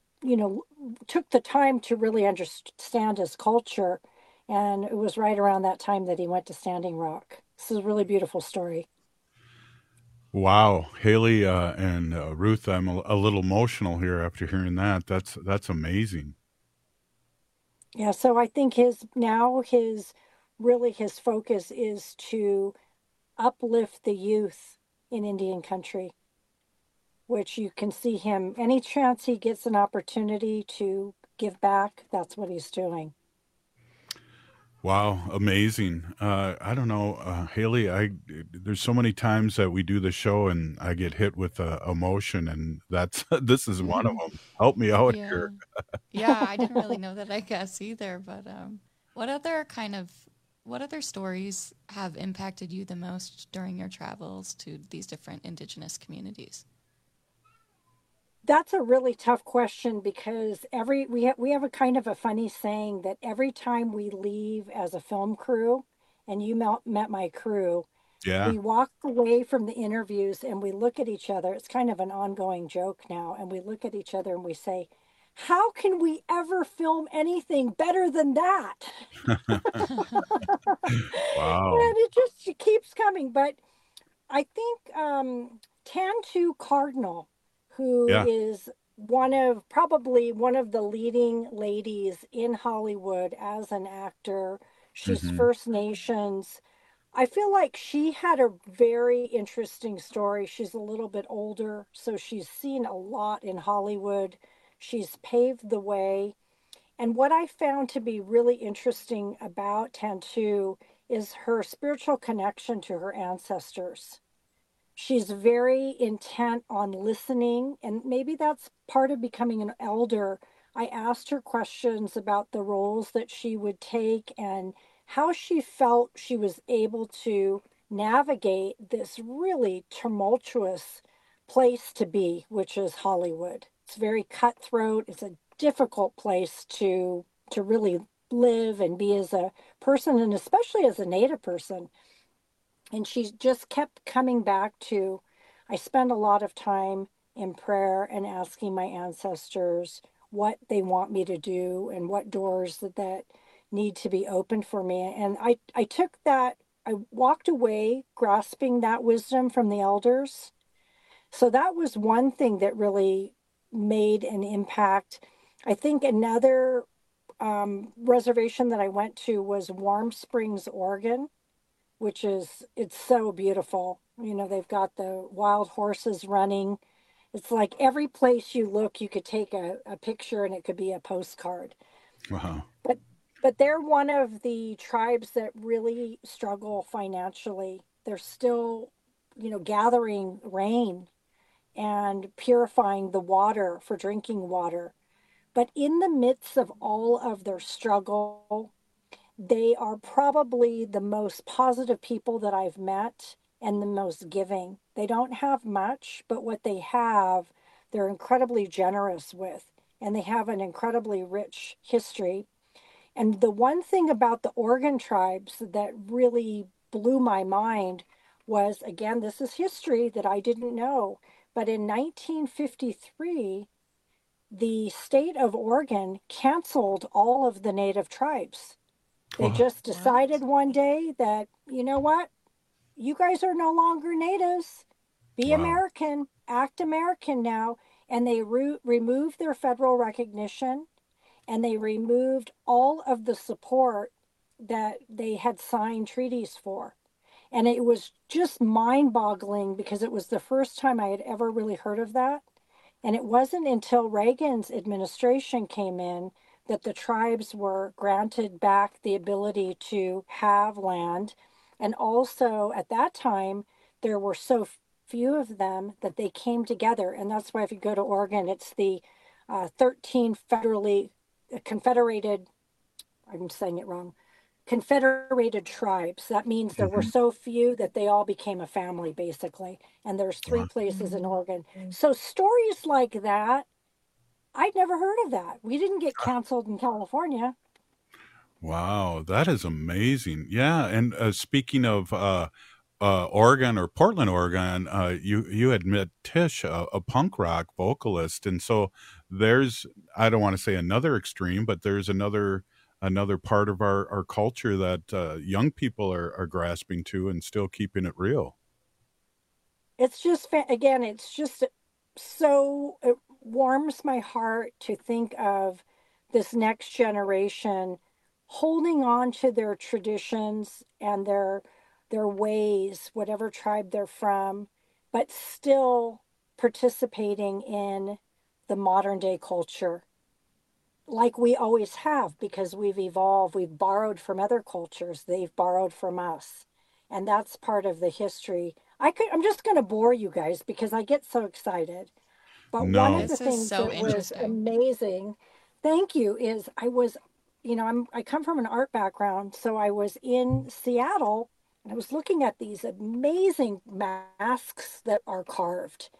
took the time to really understand his culture. And it was right around that time that he went to Standing Rock. This is a really beautiful story. Wow. Haley and Ruth, I'm a little emotional here after hearing that. That's amazing. Yeah, so I think his focus is to uplift the youth in Indian Country, which you can see him, any chance he gets an opportunity to give back, that's what he's doing. Wow, amazing. I don't know, Haley, there's so many times that we do the show and I get hit with emotion, and this is one of them. Help me out here. Yeah, I didn't really know that, I guess, either. But what other stories have impacted you the most during your travels to these different Indigenous communities? That's a really tough question because we have a kind of a funny saying that every time we leave as a film crew, and you met my crew, Yeah. we walk away from the interviews and we look at each other. It's kind of an ongoing joke now, and we look at each other and we say, "How can we ever film anything better than that?" Wow. And it keeps coming. But I think Tantu Cardinal, who Yeah. is probably one of the leading ladies in Hollywood as an actor. She's Mhm. First Nations. I feel like she had a very interesting story. She's a little bit older, so she's seen a lot in Hollywood. She's paved the way. And what I found to be really interesting about Tantu is her spiritual connection to her ancestors. She's very intent on listening, and maybe that's part of becoming an elder. I asked her questions about the roles that she would take and how she felt she was able to navigate this really tumultuous place to be, which is Hollywood. It's very cutthroat. It's a difficult place to really live and be as a person, and especially as a Native person. And she just kept coming back to, I spend a lot of time in prayer and asking my ancestors what they want me to do and what doors that need to be opened for me. And I took that, I walked away grasping that wisdom from the elders. So that was one thing that really made an impact. I think another reservation that I went to was Warm Springs, Oregon, which it's so beautiful. You know, they've got the wild horses running. It's like every place you look, you could take a picture and it could be a postcard. Wow. But they're one of the tribes that really struggle financially. They're still, gathering rain and purifying the water for drinking water. But in the midst of all of their struggle, they are probably the most positive people that I've met and the most giving. They don't have much, but what they have, they're incredibly generous with, and they have an incredibly rich history. And the one thing about the Oregon tribes that really blew my mind was, again, this is history that I didn't know, but in 1953, the state of Oregon canceled all of the Native tribes. They just decided one day that, you know what? You guys are no longer natives. Be American, act American now. And they removed their federal recognition, and they removed all of the support that they had signed treaties for. And it was just mind-boggling because it was the first time I had ever really heard of that. And it wasn't until Reagan's administration came in that the tribes were granted back the ability to have land. And also at that time, there were so few of them that they came together. And that's why if you go to Oregon, it's the 13 federally confederated, I'm saying it wrong, confederated tribes. That means there were so few that they all became a family, basically. And there's 3 places in Oregon. So stories like that, I'd never heard of that. We didn't get canceled in California. Wow, that is amazing. Yeah, and speaking of Oregon or Portland, Oregon, you had met Tish, a punk rock vocalist, and so there's, I don't want to say another extreme, but there's another part of our culture that young people are grasping to and still keeping it real. It's just, again, it's just so, it warms my heart to think of this next generation holding on to their traditions and their ways, whatever tribe they're from, but still participating in the modern day culture like we always have, because we've evolved, we've borrowed from other cultures, they've borrowed from us. And that's part of the history. I'm just going to bore you guys because I get so excited. But one of the things that was amazing, thank you, is I was, I come from an art background, so I was in Seattle and I was looking at these amazing masks that are carved.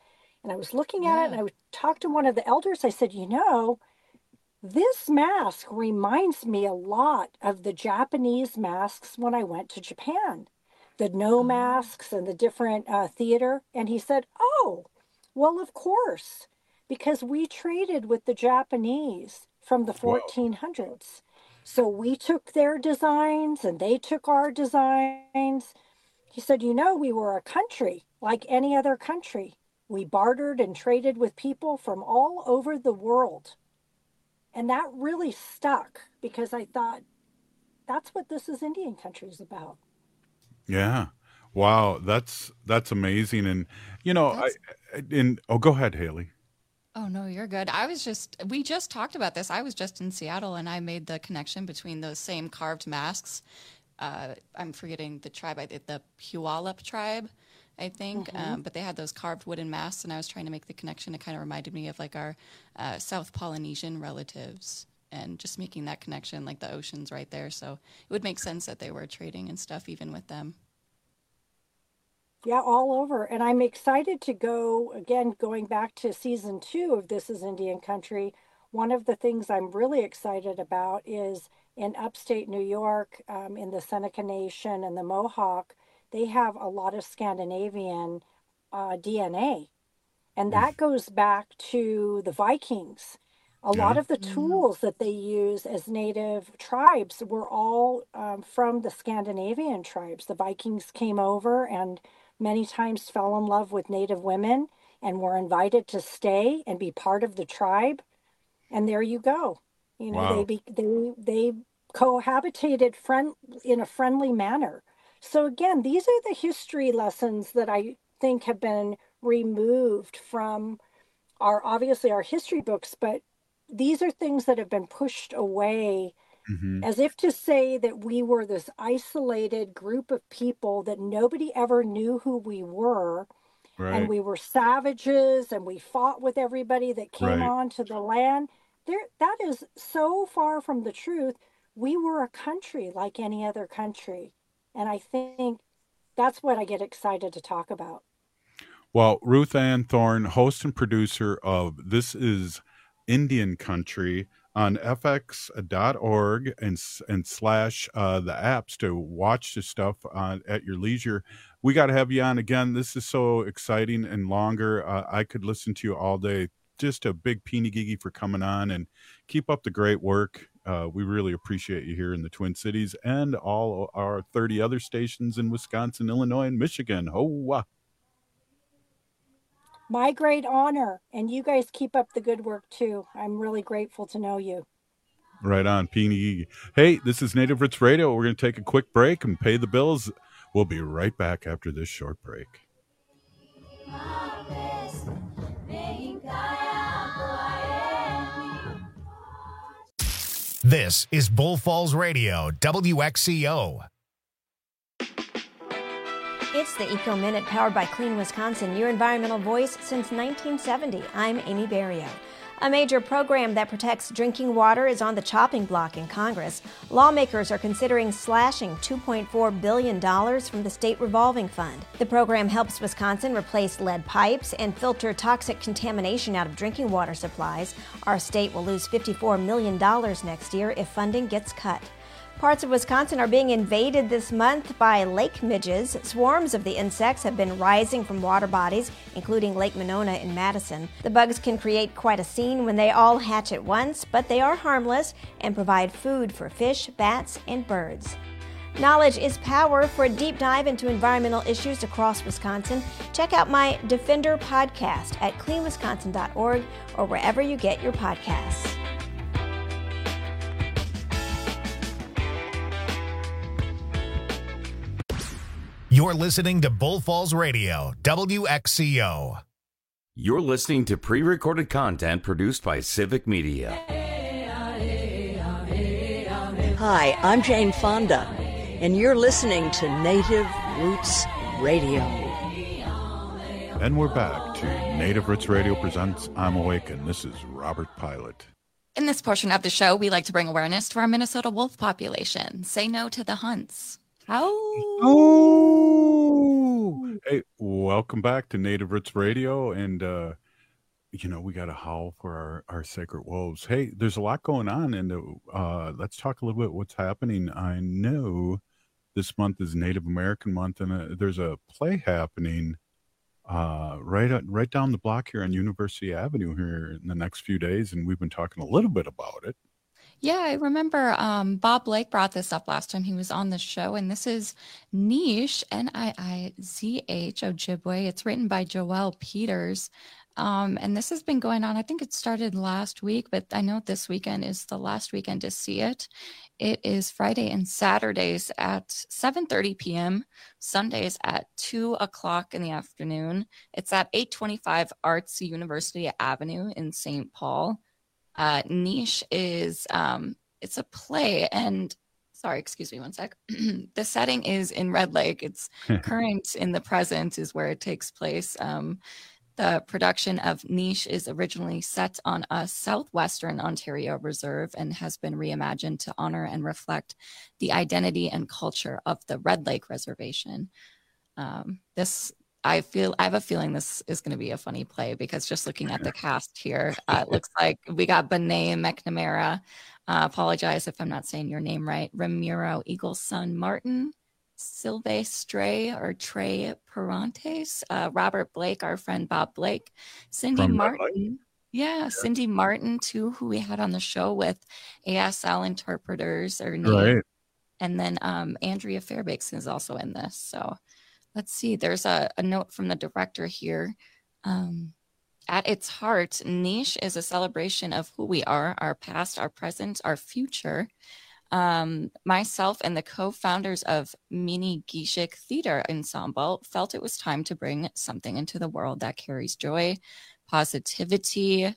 And I was looking at it, and I talked to one of the elders. I said, you know, this mask reminds me a lot of the Japanese masks when I went to Japan, the no masks and the different theater. And he said, oh, well, of course, because we traded with the Japanese from the 1400s. So we took their designs and they took our designs. He said, you know, we were a country like any other country. We bartered and traded with people from all over the world. And that really stuck because I thought, that's what This Is Indian Country is about. Yeah. Wow. That's amazing. And, you know, go ahead, Haley. Oh, no, you're good. We just talked about this. I was just in Seattle and I made the connection between those same carved masks. I'm forgetting the tribe, the Puyallup tribe, I think. But they had those carved wooden masks, and I was trying to make the connection. It kind of reminded me of like our South Polynesian relatives, and just making that connection, like the ocean's right there. So it would make sense that they were trading and stuff even with them. Yeah, all over. And I'm excited to go, again, going back to season 2 of This Is Indian Country. One of the things I'm really excited about is in upstate New York, in the Seneca Nation and the Mohawk, they have a lot of Scandinavian DNA. And that goes back to the Vikings. A lot of the tools that they use as native tribes were all from the Scandinavian tribes. The Vikings came over and many times fell in love with native women and were invited to stay and be part of the tribe. And there you go. You know, they cohabitated in a friendly manner. So again, these are the history lessons that I think have been removed from obviously our history books, but these are things that have been pushed away as if to say that we were this isolated group of people that nobody ever knew who we were. Right. And we were savages and we fought with everybody that came onto the land. That is so far from the truth. We were a country like any other country. And I think that's what I get excited to talk about. Well, Ruth Ann Thorne, host and producer of This Is Indian Country on fx.org and slash the apps to watch the stuff at your leisure. We got to have you on again. This is so exciting and longer. I could listen to you all day. Just a big peeny-gigi for coming on, and keep up the great work. We really appreciate you here in the Twin Cities and all our 30 other stations in Wisconsin, Illinois, and Michigan. Ho-wah. My great honor. And you guys keep up the good work, too. I'm really grateful to know you. Right on, peeny-gigi. Hey, this is Native Roots Radio. We're going to take a quick break and pay the bills. We'll be right back after this short break. This is Bull Falls Radio, WXCO. It's the Eco Minute powered by Clean Wisconsin, your environmental voice since 1970. I'm Amy Barrio. A major program that protects drinking water is on the chopping block in Congress. Lawmakers are considering slashing $2.4 billion from the state revolving fund. The program helps Wisconsin replace lead pipes and filter toxic contamination out of drinking water supplies. Our state will lose $54 million next year if funding gets cut. Parts of Wisconsin are being invaded this month by lake midges. Swarms of the insects have been rising from water bodies, including Lake Monona in Madison. The bugs can create quite a scene when they all hatch at once, but they are harmless and provide food for fish, bats, and birds. Knowledge is power. For a deep dive into environmental issues across Wisconsin, check out my Defender podcast at cleanwisconsin.org or wherever you get your podcasts. You're listening to Bull Falls Radio, WXCO. You're listening to pre-recorded content produced by Civic Media. Hi, I'm Jane Fonda, and you're listening to Native Roots Radio. And we're back to Native Roots Radio presents I'm Awake, and this is Robert Pilot. In this portion of the show, we like to bring awareness to our Minnesota wolf population. Say no to the hunts. How? Oh! Woo! Hey, welcome back to Native Roots Radio. And, we got to howl for our sacred wolves. Hey, there's a lot going on. And let's talk a little bit what's happening. I know this month is Native American Month, and there's a play happening right down the block here on University Avenue here in the next few days. And we've been talking a little bit about it. Yeah, I remember Bob Blake brought this up last time he was on the show, and this is Niche, Niizh, Ojibwe. It's written by Joelle Peters, and this has been going on. I think it started last week, but I know this weekend is the last weekend to see it. It is Friday and Saturdays at 7:30 p.m., Sundays at 2 o'clock in the afternoon. It's at 825 Arts University Avenue in St. Paul. Niche is it's a play, and sorry, excuse me one sec. The setting is in Red Lake. It's current in the present is where it takes place. The production of Niche is originally set on a southwestern Ontario reserve and has been reimagined to honor and reflect the identity and culture of the Red Lake Reservation. I have a feeling this is going to be a funny play because just looking at the cast here, it looks like we got Benet McNamara. Apologize if I'm not saying your name right. Ramiro Eagleson Martin, Silvestre or Trey Perantes, Robert Blake, our friend Bob Blake, Cindy Martin. Yeah, Cindy Martin too, who we had on the show with ASL interpreters or right. And then Andrea Fairbanks is also in this. So let's see. There's a note from the director here. At its heart, Niche is a celebration of who we are, our past, our present, our future. Myself and the co-founders of Mini Gishik Theater Ensemble felt it was time to bring something into the world that carries joy, positivity.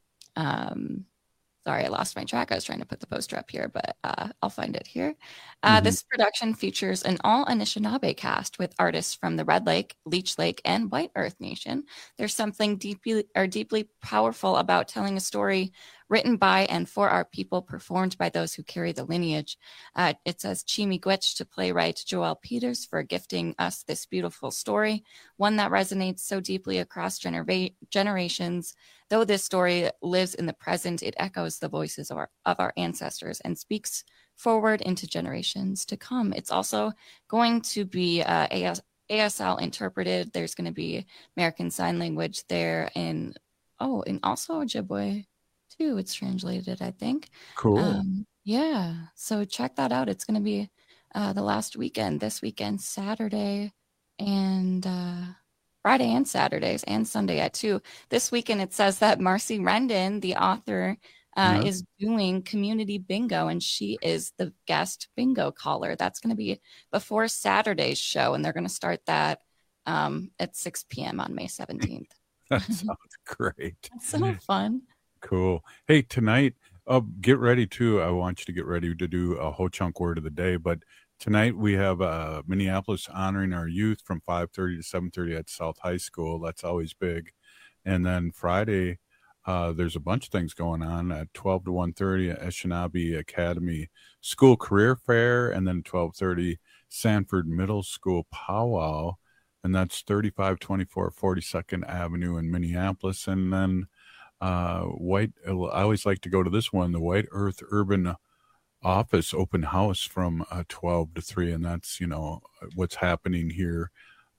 Sorry, I lost my track. I was trying to put the poster up here, but I'll find it here. This production features an all Anishinaabe cast with artists from the Red Lake, Leech Lake, and White Earth Nation. There's something deeply powerful about telling a story written by and for our people, performed by those who carry the lineage. It says Chimi Gwitch to playwright Joelle Peters for gifting us this beautiful story, one that resonates so deeply across generations. Though this story lives in the present, it echoes the voices of our ancestors and speaks forward into generations to come. It's also going to be ASL interpreted. There's going to be American Sign Language there, and also Ojibwe too. It's translated, I think. Cool. Yeah. So check that out. It's going to be the last weekend, this weekend, Saturday and Friday and Saturdays and Sunday at 2. This weekend, it says that Marcy Rendon, the author, is doing community bingo, and she is the guest bingo caller. That's going to be before Saturday's show, and they're going to start that at 6 p.m. on May 17th. That sounds great. That's so fun. Cool. Hey, tonight, get ready too. I want you to get ready to do a Ho Chunk word of the day, but tonight we have Minneapolis honoring our youth from 5:30 to 7:30 at South High School. That's always big. And then Friday, there's a bunch of things going on at 12 to 1:30 at Anishinaabe Academy School Career Fair, and then 12:30 Sanford Middle School Powwow, and that's 3524 42nd Avenue in Minneapolis. And then I always like to go to this one, the White Earth Urban Office open house from 12 to 3, and that's what's happening here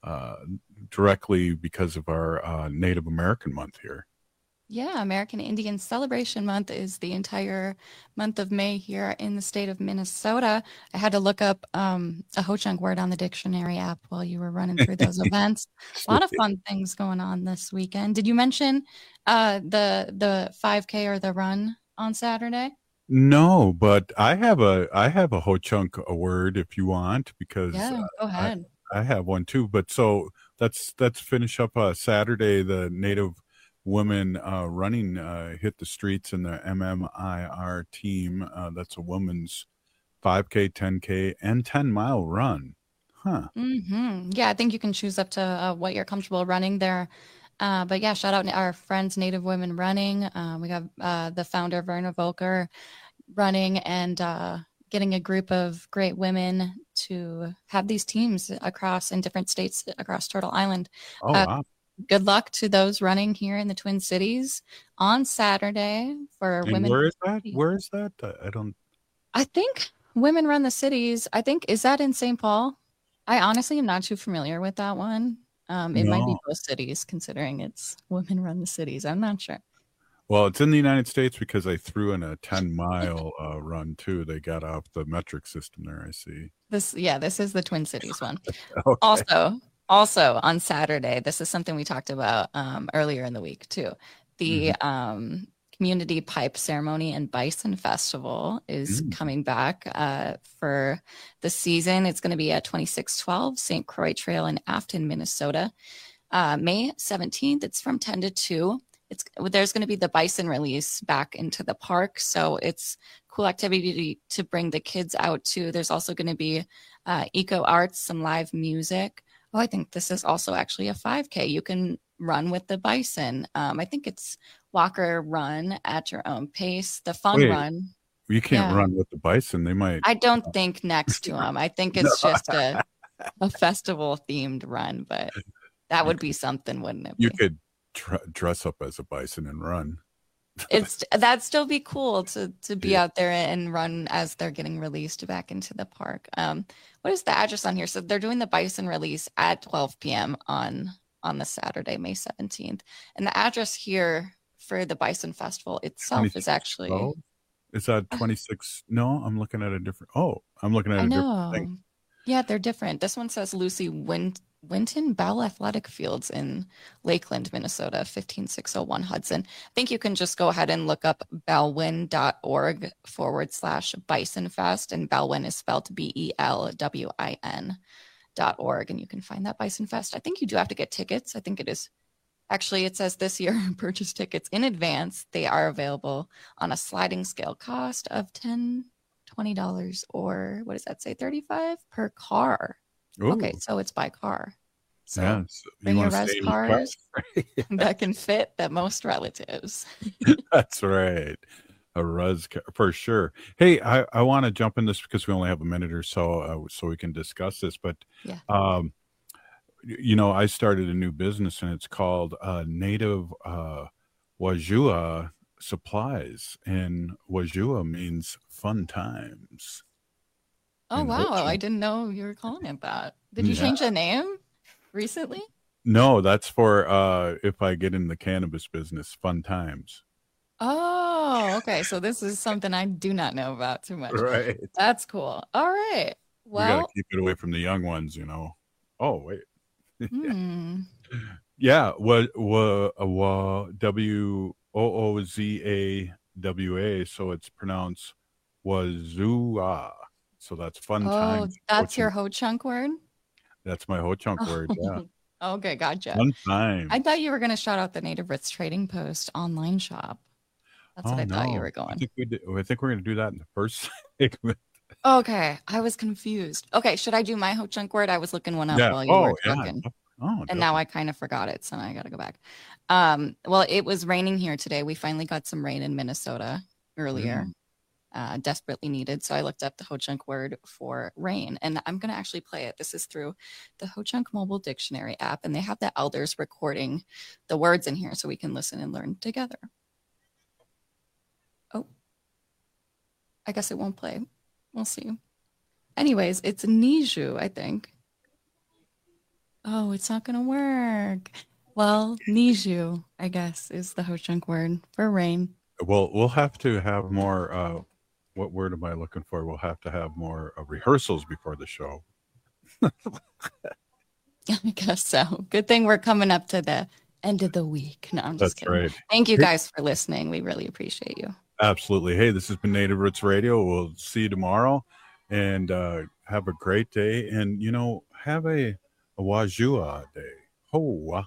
directly because of our Native American month here. Yeah, American Indian Celebration Month is the entire month of May here in the state of Minnesota. I had to look up a Ho-Chunk word on the dictionary app while you were running through those events. A lot of fun things going on this weekend. Did you mention the 5K or the run on Saturday? No, but I have a Ho-Chunk word if you want, because go ahead. I have one too. But so let's finish up Saturday. The Native women running hit the streets in the MMIR team. That's a women's 5K, 10K, and 10-mile run. Huh. Mm-hmm. Yeah, I think you can choose up to what you're comfortable running there. But yeah, shout out to our friends, Native Women Running. We have the founder, Verna Volker, running and getting a group of great women to have these teams in different states across Turtle Island. Oh, wow. Good luck to those running here in the Twin Cities on Saturday for And women. where is that? Where is that? I think Women Run the Cities. Is that in St. Paul? I honestly am not too familiar with that one. It might be No. both cities, considering it's Women Run the Cities. I'm not sure. Well, it's in the United States because they threw in a 10-mile run too. They got off the metric system there. I see. This is the Twin Cities one. Okay. Also on Saturday, this is something we talked about earlier in the week too. The Community Pipe Ceremony and Bison Festival is coming back for the season. It's going to be at 2612 St. Croix Trail in Afton, Minnesota. May 17th. It's from 10 to 2. There's going to be the bison release back into the park. So it's cool activity to bring the kids out to. There's also going to be eco arts, some live music. Oh, I think this is also actually a 5K. You can run with the bison. I think it's walk or run at your own pace. The fun run. You can't run with the bison. They might. I don't think next to them. I think it's just a festival themed run, but that would be something, wouldn't it? You could dress up as a bison and run. That'd still be cool to be out there and run as they're getting released back into the park. What is the address on here? So they're doing the bison release at 12 p.m. on the Saturday, May 17th. And the address here for the Bison Festival itself is actually... Is that 26? No, I'm looking at a different... Oh, I'm looking at a different thing. Yeah, they're different. This one says Lucy Winton Bell Athletic Fields in Lakeland, Minnesota, 15601 Hudson. I think you can just go ahead and look up bellwin.org/Bison Fest, and Bellwin is spelled BELWIN.org, and you can find that Bison Fest. I think you do have to get tickets. I think it is. Actually, it says this year, purchase tickets in advance. They are available on a sliding scale cost of $10, $20, or what does that say, $35 per car. Ooh. Okay, so it's by car. So Yes. bring your res cars that can fit the most relatives. That's right. A res car for sure. Hey, I want to jump in this because we only have a minute or so, so we can discuss this. But I started a new business, and it's called Native Wajua Supplies, and Wajua means fun times. Oh, wow. I didn't know you were calling it that. Did you change the name recently? No, that's for if I get in the cannabis business, fun times. Oh, okay. So this is something I do not know about too much. Right. That's cool. All right. We got Well, to keep it away from the young ones, Oh, wait. hmm. Yeah. WOOZAWA. So it's pronounced Wazua. So that's fun Oh, times. that's your Ho Chunk word? That's my Ho Chunk word. Yeah. Okay, gotcha. Fun time. I thought you were going to shout out the Native Roots Trading Post online shop. That's what I thought you were I going. think we're going to do that in the first segment. Okay, I was confused. Okay, should I do my Ho Chunk word? I was looking one up Yeah. while you Oh, were yeah. talking. Oh, And now I kind of forgot it, so now I got to go back. Well, it was raining here today. We finally got some rain in Minnesota earlier. Desperately needed. So I looked up the Ho Chunk word for rain, and I'm going to actually play it. This is through the Ho Chunk mobile dictionary app, and they have the elders recording the words in here so we can listen and learn together. Oh, I guess it won't play. We'll see. Anyways, it's Niju, I think. Oh, it's not going to work. Well, Niju, I guess, is the Ho Chunk word for rain. Well, we'll have to have more. What word am I looking for? We'll have to have more rehearsals before the show. I guess so. Good thing we're coming up to the end of the week. No, I'm just That's kidding. right. Thank you guys for listening. We really appreciate you. Absolutely. Hey, this has been Native Roots Radio. We'll see you tomorrow, and have a great day. And have a Wajua day. Hoa.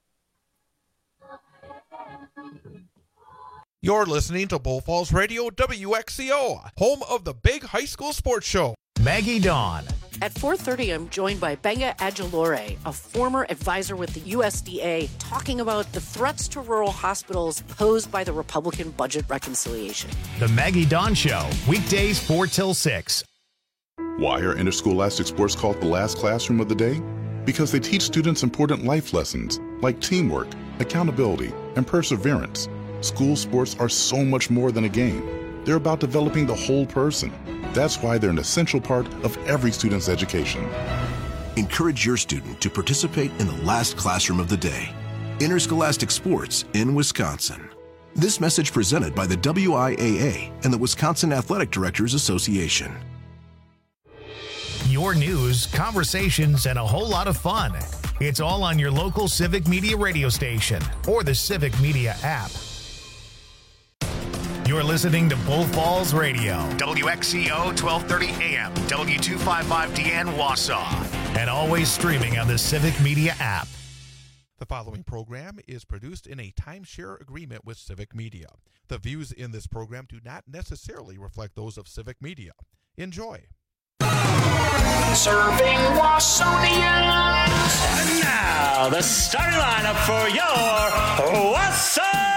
You're listening to Bull Falls Radio WXCO, home of the big high school sports show. Maggie Dawn. At 4:30, I'm joined by Benga Adjalore, a former advisor with the USDA, talking about the threats to rural hospitals posed by the Republican budget reconciliation. The Maggie Dawn Show, weekdays 4 till 6. Why are interscholastic sports called the last classroom of the day? Because they teach students important life lessons like teamwork, accountability, and perseverance. School sports are so much more than a game. They're about developing the whole person. That's why they're an essential part of every student's education. Encourage your student to participate in the last classroom of the day. Interscholastic sports in Wisconsin. This message presented by the WIAA and the Wisconsin Athletic Directors Association. Your news, conversations, and a whole lot of fun. It's all on your local Civic Media radio station or the Civic Media app. You're listening to Bull Falls Radio, WXCO 1230 AM, W255DN Wausau, and always streaming on the Civic Media app. The following program is produced in a timeshare agreement with Civic Media. The views in this program do not necessarily reflect those of Civic Media. Enjoy. Serving Wausonians. And now, the starting lineup for your Wausau